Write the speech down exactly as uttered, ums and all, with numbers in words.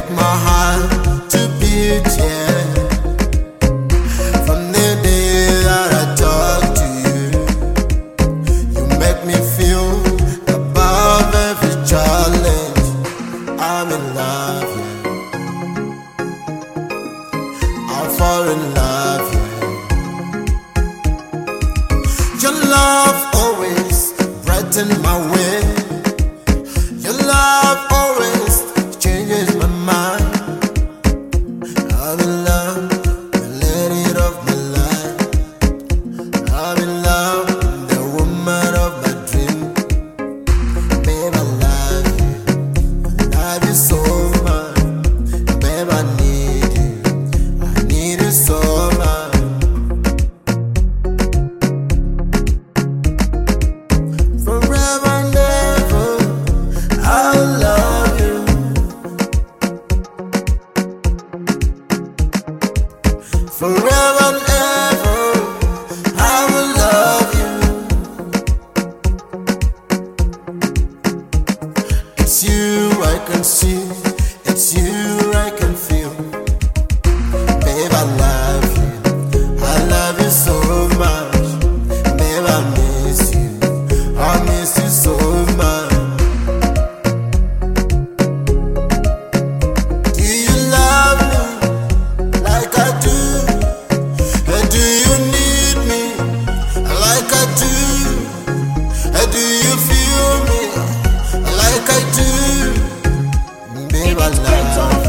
my heart to beat, yeah. From the day that I talk to you, you make me feel above every challenge. I'm in love, yeah. I'll fall in love, yeah. Your love always brightens my way. Your love always changes my mind. I'm in love, the lady of my life. I'm in love, the woman of my dream. Babe, I love you, I love you so much. Babe, I need you, I need you so much. Forever and ever, I'll love you. Forever and ever, I will love you. It's you I can see, it's you I can feel. Babe, I love you, I love you so much. Babe, I miss you, I miss you so much. Do you love me like I do? And do you need me like I do? And do you feel me like I do? Babe, I love you.